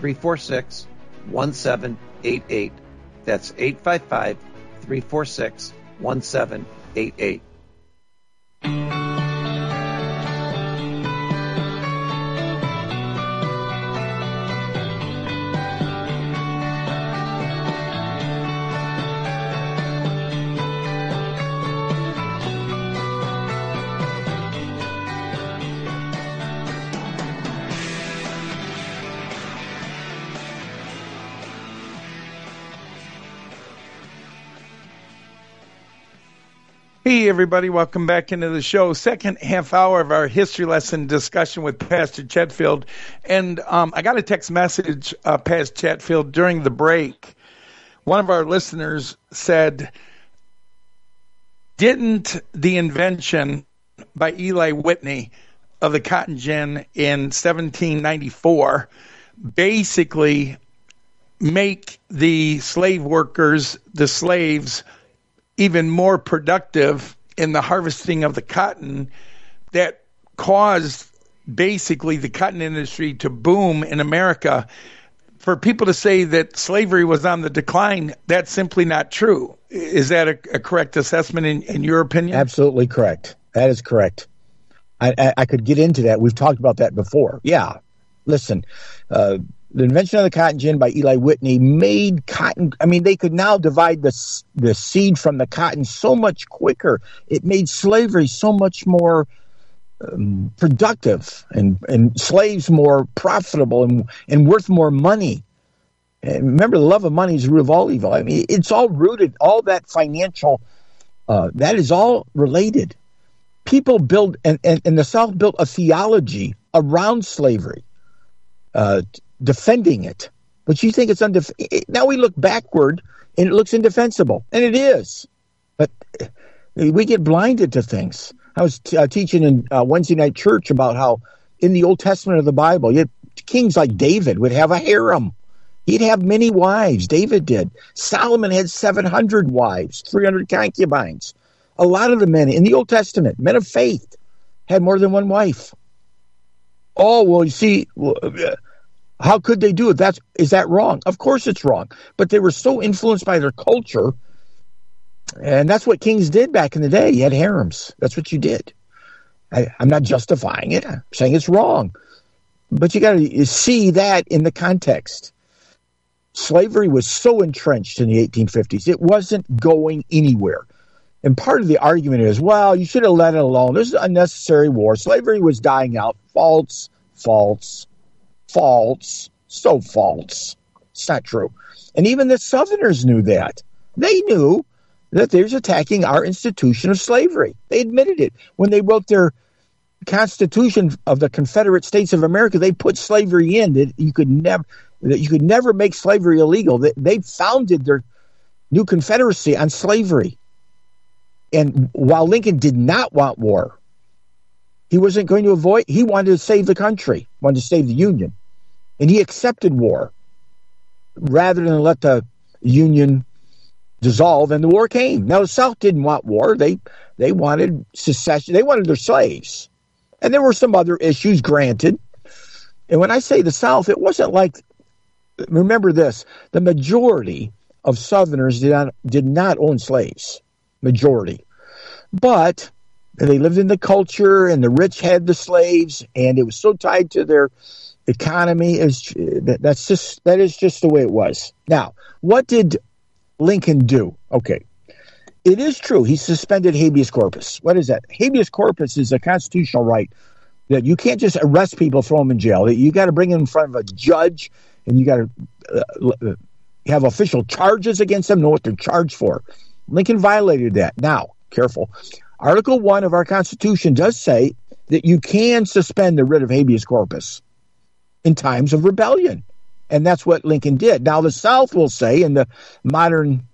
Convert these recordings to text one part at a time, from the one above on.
855-346-1788. That's 855-346-1788. Hey, everybody. Welcome back into the show. Second half hour of our history lesson discussion with Pastor Chetfield. And I got a text message, Pastor Chetfield, during the break. One of our listeners said, didn't the invention by Eli Whitney of the cotton gin in 1794 basically make the slave workers, the slaves, even more productive in the harvesting of the cotton that caused basically the cotton industry to boom in America? For people to say that slavery was on the decline, that's simply not true. Is that a correct assessment in your opinion? Absolutely correct. That is correct. I could get into that. We've talked about that before. Yeah. Listen, the invention of the cotton gin by Eli Whitney made cotton. I mean, they could now divide the seed from the cotton so much quicker. It made slavery so much more productive and slaves more profitable and worth more money. And remember, the love of money is the root of all evil. I mean, it's all rooted, all that financial, that is all related. People build, and the South built a theology around slavery, defending it. But you think it's now we look backward and it looks indefensible, and it is. But we get blinded to things. I was teaching in Wednesday night church about how in the Old Testament of the Bible, you had kings like David would have a harem. He'd have many wives. David did. Solomon had 700 wives, 300 concubines. A lot of the men in the Old Testament, men of faith, had more than one wife. Oh, well, you see, how could they do it? Is that wrong? Of course it's wrong. But they were so influenced by their culture, and that's what kings did back in the day. You had harems. That's what you did. I'm not justifying it. I'm saying it's wrong. But you got to see that in the context. Slavery was so entrenched in the 1850s. It wasn't going anywhere. And part of the argument is, well, you should have let it alone. This is unnecessary war. Slavery was dying out. False, false, false, so false. It's not true. And even the Southerners knew that. They knew that they was attacking our institution of slavery. They admitted it. When they wrote their Constitution of the Confederate States of America, they put slavery in that you could never make slavery illegal. They founded their new Confederacy on slavery. And while Lincoln did not want war, he wasn't going to he wanted to save the country, wanted to save the Union. And he accepted war rather than let the Union dissolve, and the war came. Now, the South didn't want war. They wanted secession. They wanted their slaves. And there were some other issues, granted. And when I say the South, it wasn't like, remember this, the majority of Southerners did not own slaves. Majority. But they lived in the culture, and the rich had the slaves, and it was so tied to their economy. That is just the way it was. Now, what did Lincoln do? Okay. It is true. He suspended habeas corpus. What is that? Habeas corpus is a constitutional right that you can't just arrest people, throw them in jail. You got to bring them in front of a judge, and you got to have official charges against them, know what they're charged for. Lincoln violated that. Now, careful. Article 1 of our Constitution does say that you can suspend the writ of habeas corpus in times of rebellion. And that's what Lincoln did. Now, the South will say, and the modern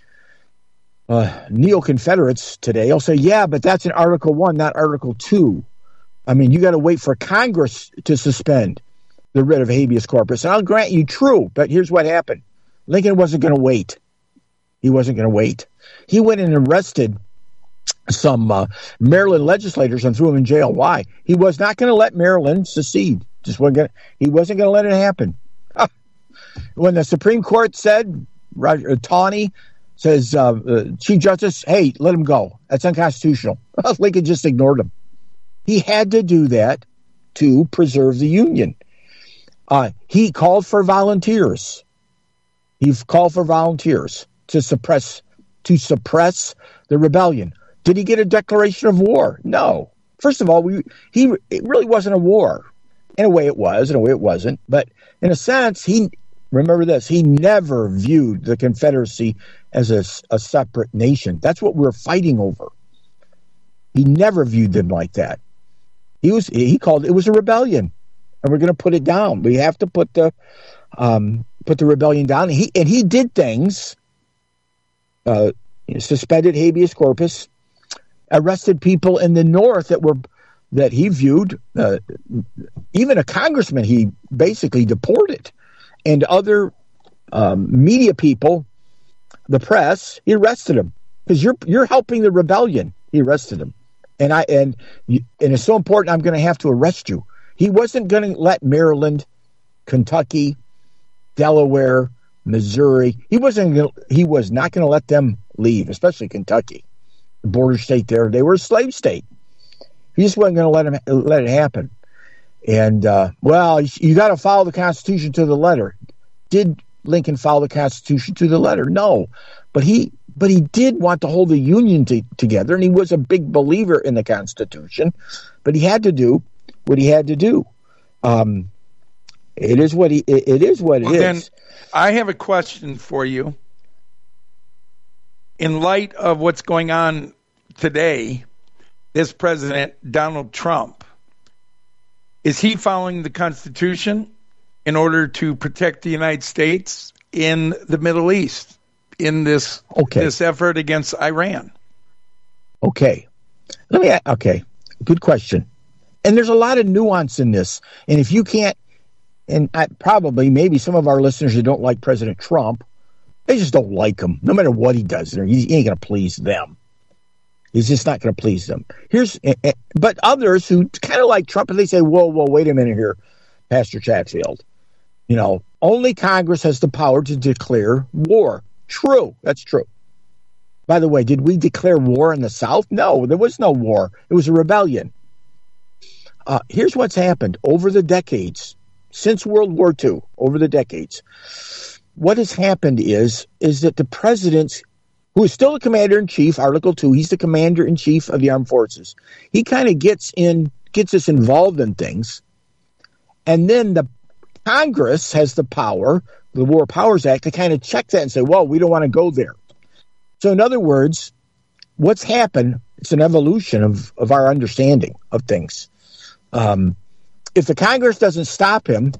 neo-Confederates today will say, yeah, but that's in Article 1, not Article 2. I mean, you got to wait for Congress to suspend the writ of habeas corpus. And I'll grant you true, but here's what happened. Lincoln wasn't going to wait. He wasn't going to wait. He went and arrested some Maryland legislators and threw them in jail. Why? He was not going to let Maryland secede. He wasn't going to let it happen. when the Supreme Court said, Taney says, Chief Justice, hey, let him go. That's unconstitutional. Lincoln just ignored him. He had to do that to preserve the Union. He called for volunteers. He called for volunteers to suppress the rebellion. Did he get a declaration of war? No. First of all, it really wasn't a war. In a way it was, in a way it wasn't. But in a sense, remember this, he never viewed the Confederacy as a separate nation. That's what we're fighting over. He never viewed them like that. He called it was a rebellion, and we're going to put it down. We have to put the rebellion down. He did things, suspended habeas corpus, arrested people in the North that he viewed, even a congressman he basically deported, and other media people, the press, he arrested him because you're helping the rebellion. He arrested him, and it's so important. I'm going to have to arrest you. He wasn't going to let Maryland, Kentucky, Delaware, Missouri. He was not going to let them leave, especially Kentucky, the border state there. They were a slave state. He just wasn't going to let it happen. And you got to follow the Constitution to the letter. Did Lincoln follow the Constitution to the letter? No, but he did want to hold the Union together, and he was a big believer in the Constitution. But he had to do what he had to do. It is what it is. Then I have a question for you. In light of what's going on today, this President Donald Trump, is he following the Constitution in order to protect the United States in the Middle East in this effort against Iran? Okay, good question. And there's a lot of nuance in this. And if you can't, and maybe some of our listeners who don't like President Trump, they just don't like him. No matter what he does, he ain't going to please them. He's just not going to please them. But others who kind of like Trump, and they say, whoa, wait a minute here, Pastor Chatfield. Only Congress has the power to declare war. True. That's true. By the way, did we declare war in the South? No, there was no war. It was a rebellion. Here's what's happened over the decades, since World War II, over the decades. What has happened is that the president, who is still the commander-in-chief, Article 2, he's the commander-in-chief of the armed forces. He kind of gets us involved in things. And then the Congress has the power, the War Powers Act, to kind of check that and say, well, we don't want to go there. So in other words, what's happened, it's an evolution of our understanding of things. If the Congress doesn't stop him,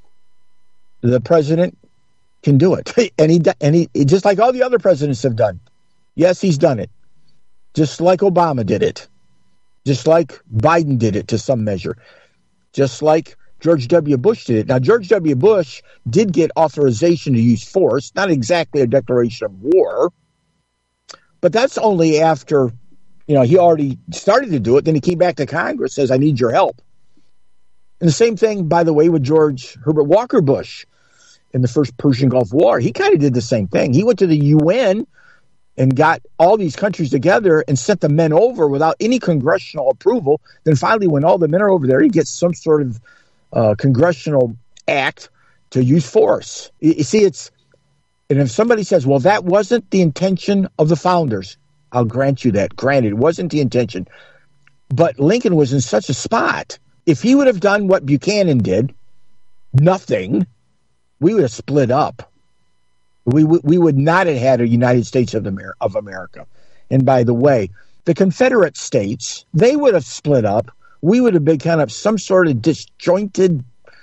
the president can do it. And he just like all the other presidents have done. Yes, he's done it. Just like Obama did it. Just like Biden did it to some measure. Just like George W. Bush did it. Now, George W. Bush did get authorization to use force, not exactly a declaration of war, but that's only after, he already started to do it. Then he came back to Congress, says, I need your help. And the same thing, by the way, with George Herbert Walker Bush in the first Persian Gulf War. He kind of did the same thing. He went to the UN and got all these countries together and sent the men over without any congressional approval. Then finally, when all the men are over there, he gets some sort of congressional act to use force. You see, and if somebody says, well, that wasn't the intention of the founders, I'll grant you that. Granted, it wasn't the intention. But Lincoln was in such a spot. If he would have done what Buchanan did, nothing, we would have split up. We would not have had a United States of America. And by the way, the Confederate States, they would have split up. We would have been kind of some sort of disjointed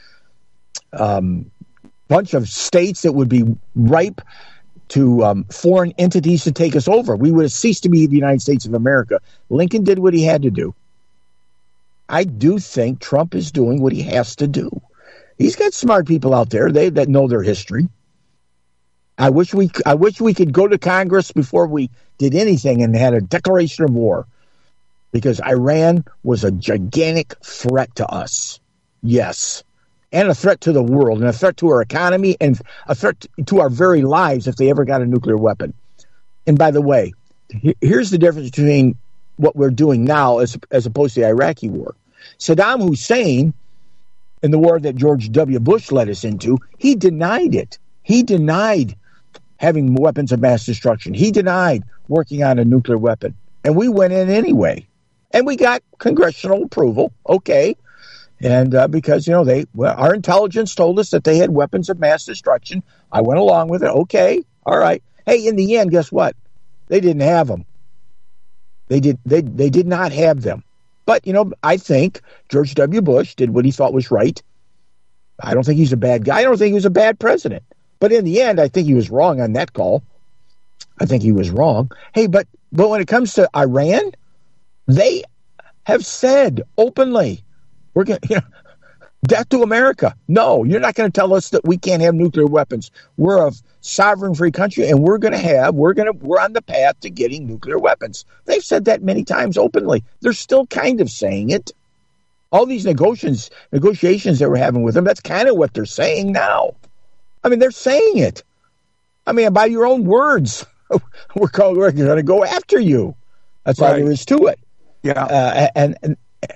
bunch of states that would be ripe to foreign entities to take us over. We would have ceased to be the United States of America. Lincoln did what he had to do. I do think Trump is doing what he has to do. He's got smart people out there that know their history. I wish we could go to Congress before we did anything and had a declaration of war, because Iran was a gigantic threat to us. Yes, and a threat to the world, and a threat to our economy, and a threat to our very lives if they ever got a nuclear weapon. And by the way, here's the difference between what we're doing now as opposed to the Iraqi war. Saddam Hussein, in the war that George W. Bush led us into, he denied it. He denied having weapons of mass destruction. He denied working on a nuclear weapon. And we went in anyway. And we got congressional approval, okay. And because, our intelligence told us that they had weapons of mass destruction. I went along with it. Okay, all right. Hey, in the end, guess what? They didn't have them. They did not have them. But, I think George W. Bush did what he thought was right. I don't think he's a bad guy. I don't think he was a bad president. But in the end, I think he was wrong on that call. I think he was wrong. Hey, but when it comes to Iran, they have said openly, we're going to, death to America. No, you're not going to tell us that we can't have nuclear weapons. We're a sovereign free country, and we're on the path to getting nuclear weapons. They've said that many times openly. They're still kind of saying it. All these negotiations that we're having with them, that's kind of what they're saying now. I mean, they're saying it. I mean, by your own words, we're going to go after you. That's all there is to it. Yeah. And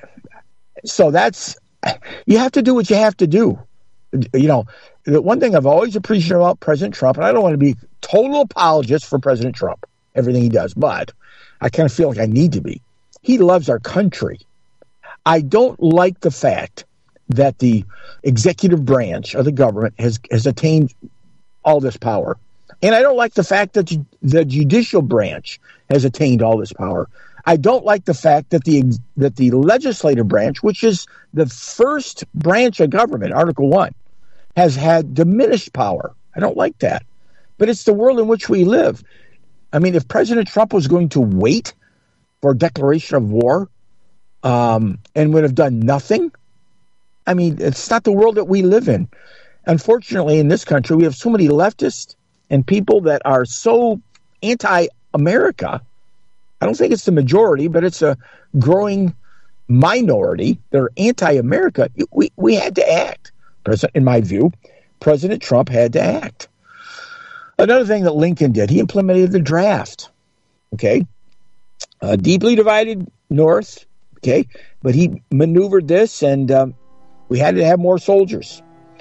so you have to do what you have to do. The one thing I've always appreciated about President Trump, and I don't want to be a total apologist for President Trump, everything he does, but I kind of feel like I need to be. He loves our country. I don't like the fact that the executive branch of the government has attained all this power. And I don't like the fact that the judicial branch has attained all this power. I don't like the fact that the legislative branch, which is the first branch of government, Article 1, has had diminished power. I don't like that. But it's the world in which we live. I mean, if President Trump was going to wait for a declaration of war and would have done nothing, I mean, it's not the world that we live in. Unfortunately, in this country, we have so many leftists and people that are so anti-America. I don't think it's the majority, but it's a growing minority that are anti-America. We had to act. In my view, President Trump had to act. Another thing that Lincoln did, he implemented the draft. Okay, a deeply divided North. Okay, but he maneuvered this, and we had to have more soldiers.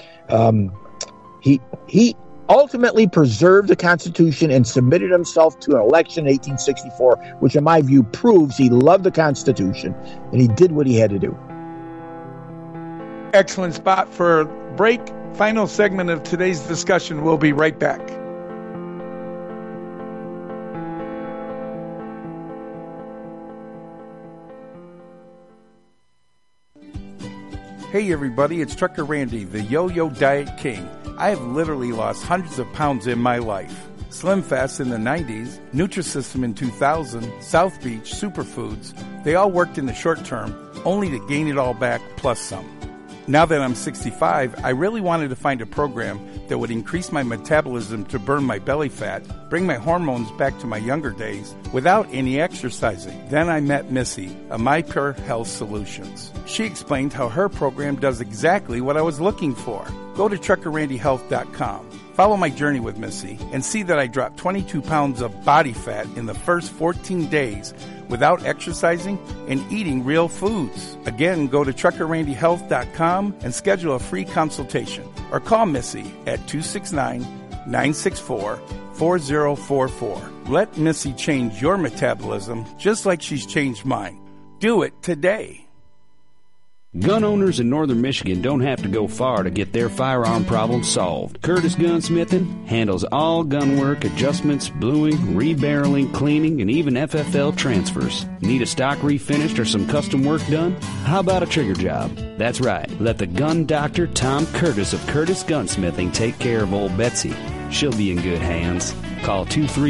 He ultimately preserved the Constitution and submitted himself to an election in 1864, which in my view proves he loved the Constitution and he did what he had to do. Excellent spot for a break. Final segment of today's discussion. We'll be right back. Hey everybody, it's Trucker Randy, the Yo-Yo Diet King. I have literally lost hundreds of pounds in my life. Slim Fast in the 90s, Nutrisystem in 2000, South Beach, Superfoods, they all worked in the short term, only to gain it all back plus some. Now that I'm 65, I really wanted to find a program that would increase my metabolism to burn my belly fat, bring my hormones back to my younger days, without any exercising. Then I met Missy, of MyPure Health Solutions. She explained how her program does exactly what I was looking for. Go to TruckerRandyHealth.com. Follow my journey with Missy and see that I dropped 22 pounds of body fat in the first 14 days without exercising and eating real foods. Again, go to TruckerRandyHealth.com and schedule a free consultation or call Missy at 269-964-4044. Let Missy change your metabolism just like she's changed mine. Do it today. Gun owners in northern Michigan don't have to go far to get their firearm problem solved. Curtis Gunsmithing handles all gun work, adjustments, bluing, rebarreling, cleaning, and even FFL transfers. Need a stock refinished or some custom work done? How about a trigger job? That's right. Let the gun doctor Tom Curtis of Curtis Gunsmithing take care of old Betsy. She'll be in good hands. Call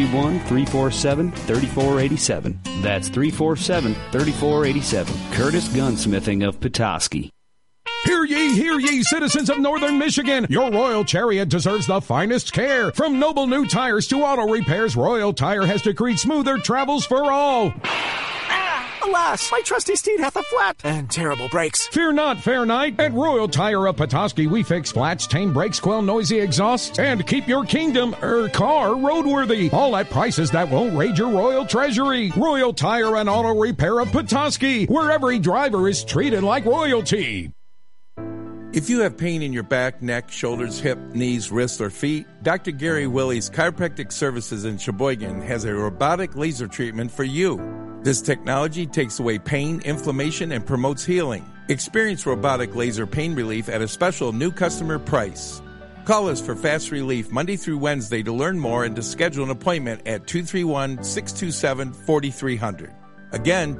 231-347-3487. That's 347-3487. Curtis Gunsmithing of Petoskey. Hear ye, citizens of northern Michigan. Your Royal Chariot deserves the finest care. From noble new tires to auto repairs, Royal Tire has decreed smoother travels for all. Alas, my trusty steed hath a flat and terrible brakes. Fear not, fair knight. At Royal Tire of Petoskey, we fix flats, tame brakes, quell noisy exhausts, and keep your kingdom car roadworthy. All at prices that won't raid your royal treasury. Royal Tire and Auto Repair of Petoskey, where every driver is treated like royalty. If you have pain in your back, neck, shoulders, hip, knees, wrists, or feet, Dr. Gary Willie's Chiropractic Services in Sheboygan has a robotic laser treatment for you. This technology takes away pain, inflammation, and promotes healing. Experience robotic laser pain relief at a special new customer price. Call us for fast relief Monday through Wednesday to learn more and to schedule an appointment at 231-627-4300. Again,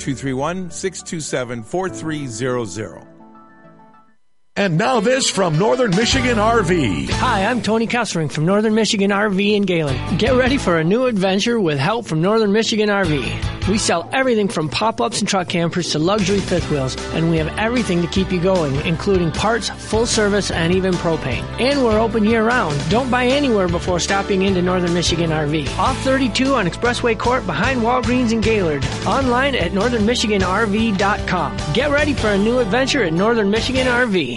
231-627-4300. And now this from Northern Michigan RV. Hi, I'm Tony Kessering from Northern Michigan RV in Galen. Get ready for a new adventure with help from Northern Michigan RV. We sell everything from pop-ups and truck campers to luxury fifth wheels, and we have everything to keep you going, including parts, full service, and even propane. And we're open year-round. Don't buy anywhere before stopping into Northern Michigan RV. Off 32 on Expressway Court behind Walgreens in Gaylord. Online at northernmichiganrv.com. Get ready for a new adventure at Northern Michigan RV.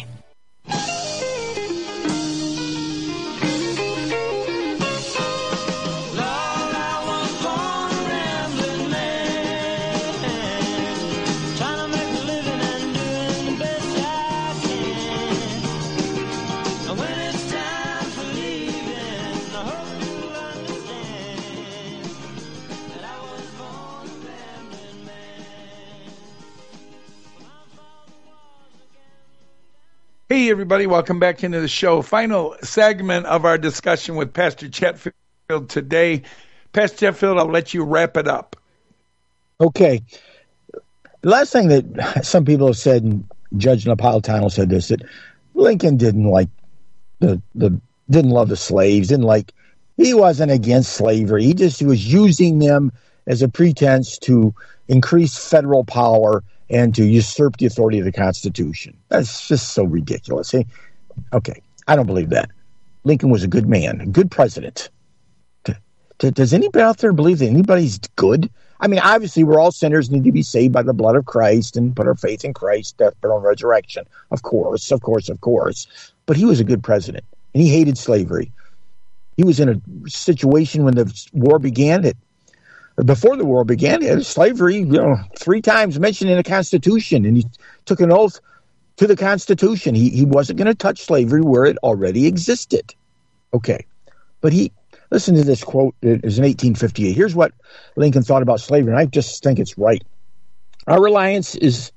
Hey, everybody. Welcome back into the show. Final segment of our discussion with Pastor Chetfield today. Pastor Chetfield, I'll let you wrap it up. Okay. The last thing that some people have said, and Judge Napolitano said this, that Lincoln didn't like didn't love the slaves, he wasn't against slavery. He just was using them as a pretense to increase federal power and to usurp the authority of the Constitution. That's just so ridiculous. Okay, I don't believe that. Lincoln was a good man, a good president. Does anybody out there believe that anybody's good? I mean, obviously, we're all sinners, need to be saved by the blood of Christ and put our faith in Christ, death, burial, and resurrection. Of course. But he was a good president, and he hated slavery. He was in a situation when the war began. Before the war began, slavery, 3 times mentioned in the Constitution, and he took an oath to the Constitution. He wasn't going to touch slavery where it already existed. Okay, but listen to this quote. It was in 1858. Here's what Lincoln thought about slavery, and I just think it's right. Our reliance is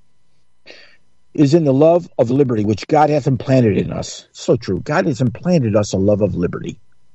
in the love of liberty, which God hath implanted in us. So true. God has implanted us a love of liberty.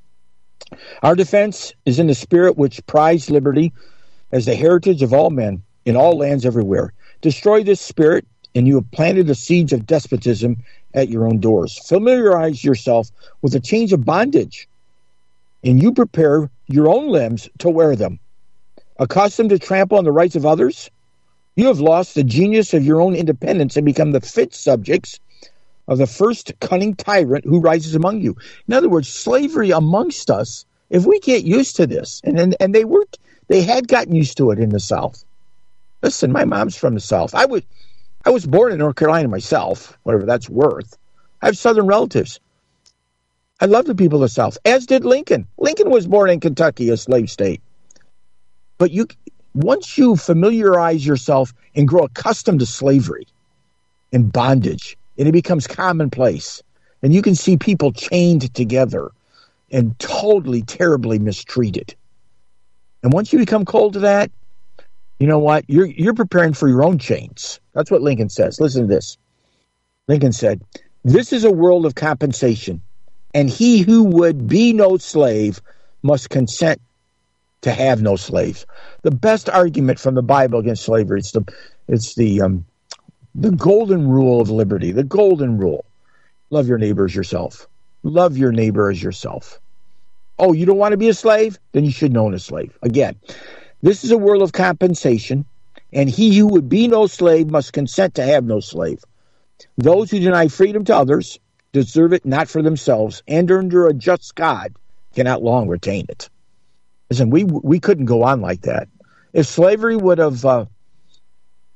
Our defense is in the spirit which prized liberty as the heritage of all men in all lands everywhere. Destroy this spirit, and you have planted the seeds of despotism at your own doors. Familiarize yourself with a change of bondage, and you prepare your own limbs to wear them. Accustomed to trample on the rights of others, you have lost the genius of your own independence and become the fit subjects of the first cunning tyrant who rises among you. In other words, slavery amongst us, if we get used to this, and they had gotten used to it in the South. Listen, my mom's from the South. I was born in North Carolina myself, whatever that's worth. I have Southern relatives. I love the people of the South, as did Lincoln. Lincoln was born in Kentucky, a slave state. But once you familiarize yourself and grow accustomed to slavery and bondage, and it becomes commonplace. And you can see people chained together and totally, terribly mistreated. And once you become cold to that, you know what? You're preparing for your own chains. That's what Lincoln says. Listen to this. Lincoln said, "This is a world of compensation, and he who would be no slave must consent to have no slaves." The best argument from the Bible against slavery, it's the golden rule of liberty, the golden rule. Love your neighbor as yourself. Love your neighbor as yourself. Oh, you don't want to be a slave? Then you shouldn't own a slave. Again, this is a world of compensation, and he who would be no slave must consent to have no slave. Those who deny freedom to others deserve it not for themselves, and under a just God cannot long retain it. Listen, we couldn't go on like that. If slavery would have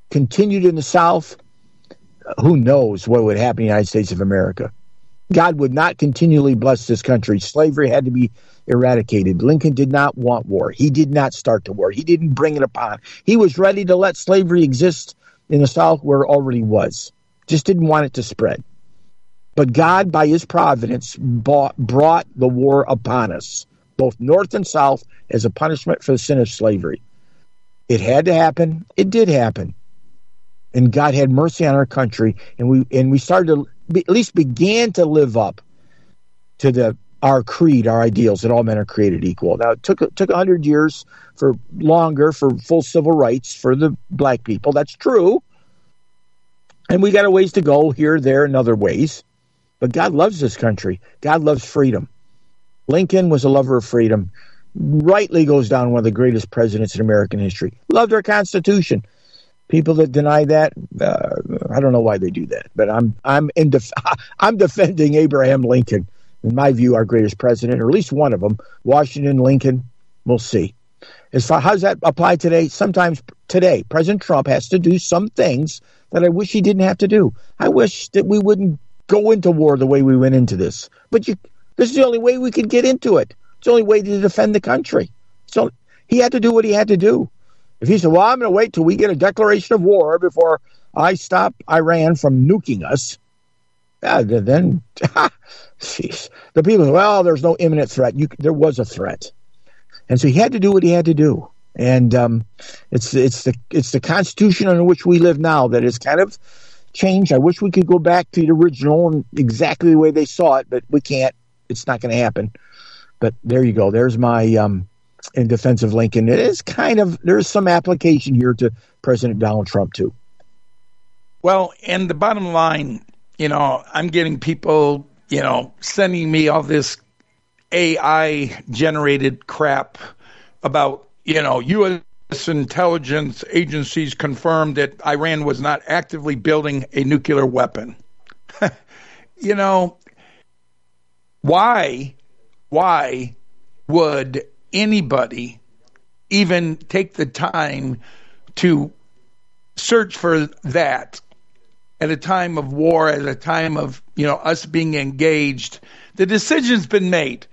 continued in the South, who knows what would happen in the United States of America. God would not continually bless this country. Slavery had to be eradicated. Lincoln did not want war. He did not start the war. He didn't bring it upon. He was ready to let slavery exist in the South where it already was. Just didn't want it to spread. But God, by his providence, brought the war upon us, both North and South, as a punishment for the sin of slavery. It had to happen. It did happen. And God had mercy on our country, and we started to at least began to live up to our creed, our ideals, that all men are created equal. Now, it took 100 years for full civil rights for the black people. That's true. And we got a ways to go here, there, and other ways. But God loves this country. God loves freedom. Lincoln was a lover of freedom. Rightly goes down one of the greatest presidents in American history. Loved our Constitution. People that deny that, I don't know why they do that. But I'm defending Abraham Lincoln. In my view, our greatest president, or at least one of them. Washington, Lincoln, we'll see. As far how does that apply today? Sometimes today, President Trump has to do some things that I wish he didn't have to do. I wish that we wouldn't go into war the way we went into this. But this is the only way we could get into it. It's the only way to defend the country. So he had to do what he had to do. If he said, well, I'm going to wait till we get a declaration of war before I stop Iran from nuking us, then geez, the people say, well, there's no imminent threat. There was a threat. And so he had to do what he had to do. And it's the Constitution under which we live now that has kind of changed. I wish we could go back to the original and exactly the way they saw it, but we can't. It's not going to happen. But there you go. There's my in defense of Lincoln. It is there's some application here to President Donald Trump too. Well, and the bottom line, I'm getting people, sending me all this AI generated crap about, U.S. intelligence agencies confirmed that Iran was not actively building a nuclear weapon. Why would anybody even take the time to search for that at a time of war, at a time of, us being engaged? The decision's been made.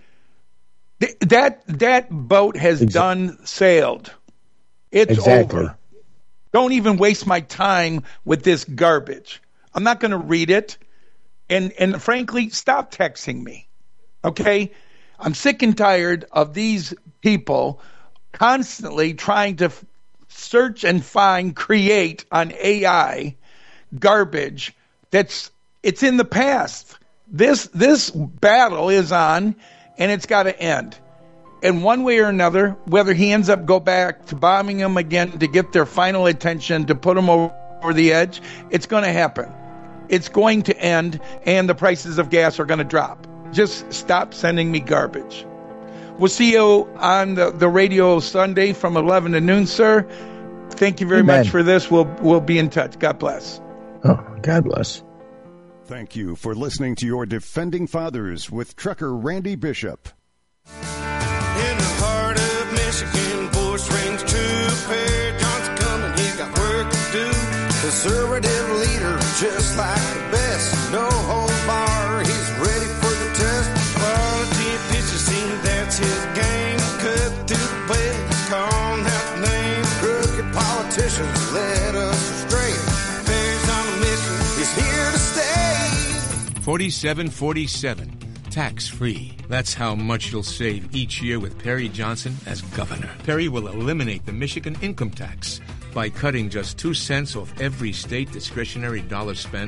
That boat has sailed. It's over. Don't even waste my time with this garbage. I'm not going to read it. And frankly, stop texting me. Okay? I'm sick and tired of these people constantly trying to search and create on AI garbage it's in the past. This battle is on, and it's got to end. And one way or another, whether he ends up go back to bombing them again to get their final attention, to put them over the edge, it's going to happen. It's going to end, and the prices of gas are going to drop. Just stop sending me garbage. We'll see you on the radio Sunday from 11 to noon, sir. Thank you very much for this. We'll be in touch. God bless. Oh, God bless. Thank you for listening to your Defending Fathers with Trucker Randy Bishop. In the heart of Michigan, voice rings true. Perry Johnson coming, he got work to do. Conservative leader, just like the best. No holds bar, he's ready for the test. Quality efficiency, that's his game. Cut through the place, calling out the name. Crooked politicians led us astray. Perry's on a mission, he's here to stay. 4747. Tax-free. That's how much you'll save each year with Perry Johnson as governor. Perry will eliminate the Michigan income tax by cutting just 2 cents off every state discretionary dollar spent